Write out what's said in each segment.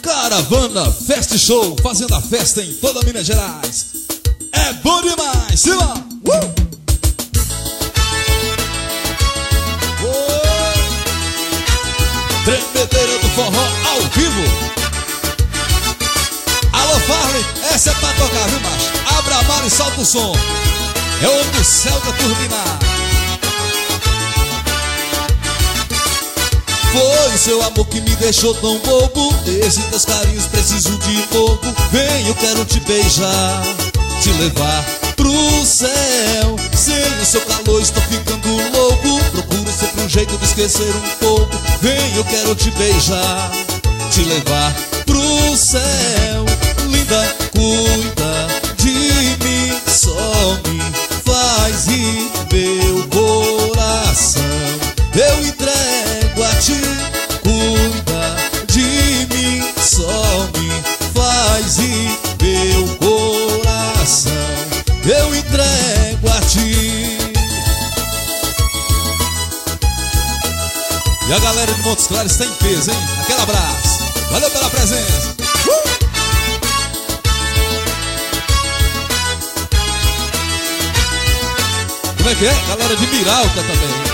Caravana Fest Show, fazendo a festa em toda Minas Gerais. É bom demais, Silva! Tremedeira do forró ao vivo. Alô Farley, essa é pra tocar, viu macho? Abra a mala e solta o som. É o do céu da turbina. Foi o seu amor que me deixou tão bobo. Desde teus carinhos preciso de pouco. Vem, eu quero te beijar, te levar pro céu. Sem o seu calor estou ficando louco. Procuro sempre um jeito de esquecer um pouco. Vem, eu quero te beijar, te levar pro céu. Linda, cuida de mim, só me faz rir meu coração. Eu entrego a ti, cuida de mim, só me faz rir meu coração. Eu entrego a ti. E a galera de Montes Claros está em peso, hein? Aquele abraço. Valeu pela presença. Como é que é? Galera de Miralta também.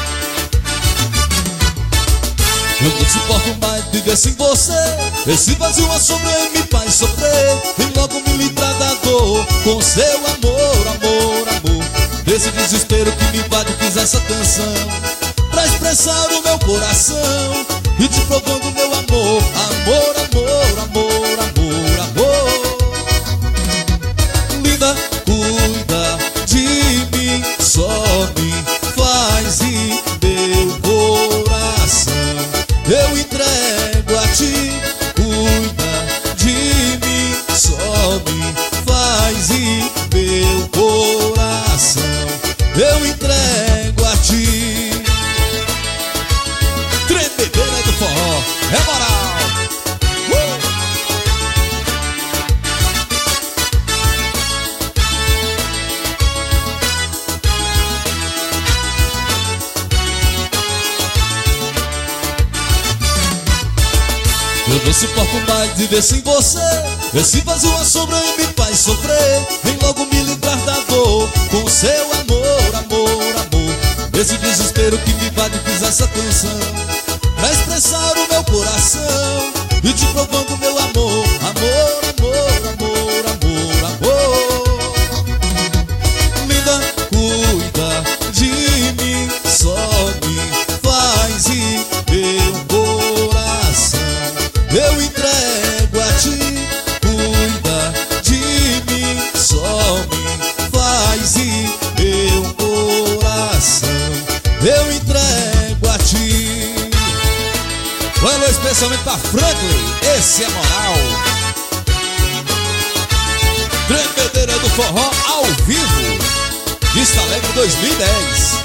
Eu não suporto mais viver sem você. Esse vazio assombra e me faz sofrer. Vem logo me livrar da dor com seu amor, amor, amor. Desse desespero que me invade, fiz essa canção pra expressar o meu coração e te provando meu amor, amor, amor, amor, amor, amor. Linda, cuida de mim, só me faz rir meu coração. Eu entrego a ti, cuida de mim, só me faz rir meu coração. Eu entrego a ti. Tremedeira do forró, é moral. Eu não suporto mais viver sem você. Esse vazio assombra e me faz sofrer. Vem logo me livrar da dor com seu amor, amor, amor. Esse desespero que me invade, fiz essa canção pra expressar o meu coração e te provando meu amor, amor, amor, amor, amor, amor. Linda, cuida de mim, só me faz rir meu coração. Eu entrego a ti, cuida de mim, só me faz rir meu coração. Eu entrego a ti. Um alô especialmente pra Franklin, esse é moral. Tremedeira do forró ao vivo, Vista Alegre 2010.